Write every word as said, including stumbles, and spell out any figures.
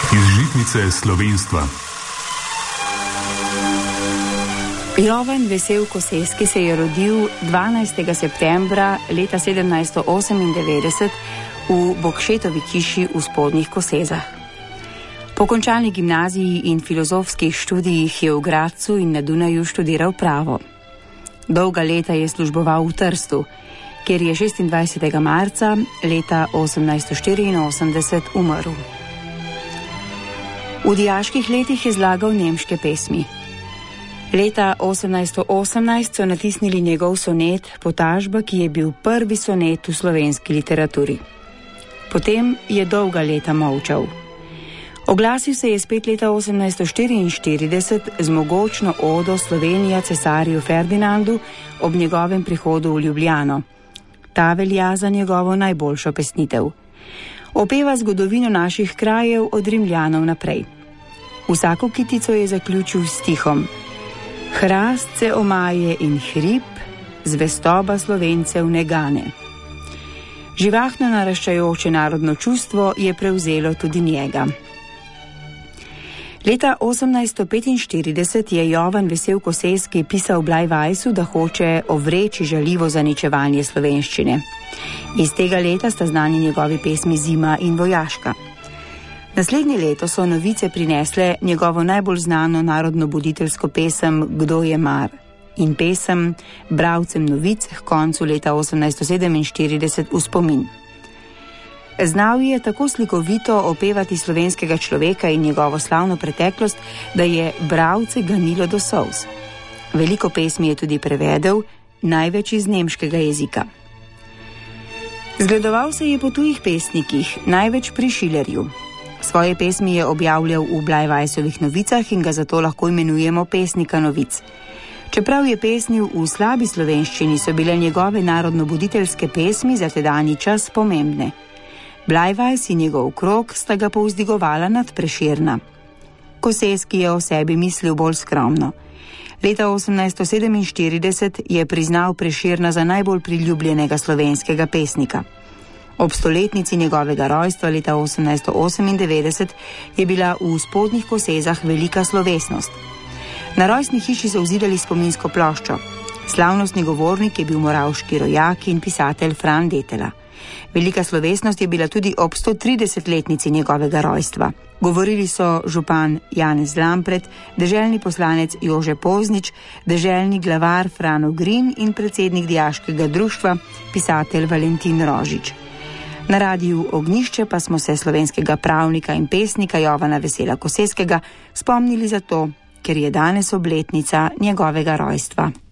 Iz žitnice slovenstva. Jovan Vesel Koseski se je rodil dvanajstega septembra leta sedemnajststo osemindevetdeset v Bokšetovi hiši v Spodnjih Kosezah. Po končani gimnaziji in filozofskih študijih je v Gradcu in na Dunaju študiral pravo. Dolga leta je služboval v Trstu, kjer je šestindvajsetega marca leta osemnajststo štiriinosemdeset umrl. V dijaških letih je zlagal nemške pesmi. Leta osemnajststo osemnajst so natisnili njegov sonet Potažba, ki je bil prvi sonet v slovenski literaturi. Potem je dolga leta molčal. Oglasil se je spet leta osemnajststo štiriinštirideset z mogočno odo Slovenija cesarju Ferdinandu ob njegovem prihodu v Ljubljano. Ta velja za njegovo najboljšo pesnitev. Opeva zgodovino naših krajev od Rimljanov naprej. Vsako kitico je zaključil s stihom: Hrast se omaje in hrib, zvestoba Slovencev ne gane. Živahno naraščajoče narodno čustvo je prevzelo tudi njega. Leta osemnajststo petinštirideset je Jovan Vesel Koseski pisal Blajvajsu, da hoče ovreči žaljivo zaničevanje slovenščine. Iz tega leta sta znani njegovi pesmi Zima in Vojaška. Naslednje leto so novice prinesle njegovo najbolj znano narodno-buditeljsko pesem Kdo je mar in pesem Bralcem novic k koncu leta osemnajststo sedeminštirideset v spomin. Znal je tako slikovito opevati slovenskega človeka in njegovo slavno preteklost, da je bralce ganilo do solz. Veliko pesmi je tudi prevedel, največ iz nemškega jezika. Zgledoval se je po tujih pesnikih, največ pri Schillerju. Svoje pesmi je objavljal v Blajvajsovih novicah in ga zato lahko imenujemo pesnika novic. Čeprav je pesnil v slabi slovenščini, so bile njegove narodno-buditeljske pesmi za tedanji čas pomembne. Blajvajs in njegov krog sta ga povzdigovala nad Prešerna. Koseski je o sebi mislil bolj skromno. Leta osemnajststo sedeminštirideset je priznal Prešerna za najbolj priljubljenega slovenskega pesnika. Ob stoletnici njegovega rojstva leta osemnajststo osemindevetdeset je bila v Spodnjih Kosezah velika slovesnost. Na rojstni hiši so vzidali spominsko ploščo. Slavnostni govornik je bil moravški rojak in pisatelj Fran Detela. Velika slovesnost je bila tudi ob stotridesetletnici njegovega rojstva. Govorili so župan Janez Lampret, deželni poslanec Jože Poznič, deželni glavar Frano Grin in predsednik dijaškega društva, pisatelj Valentin Rožič. Na radiju Ognjišče pa smo se slovenskega pravnika in pesnika Jovana Vesela Koseskega spomnili zato, ker je danes obletnica njegovega rojstva.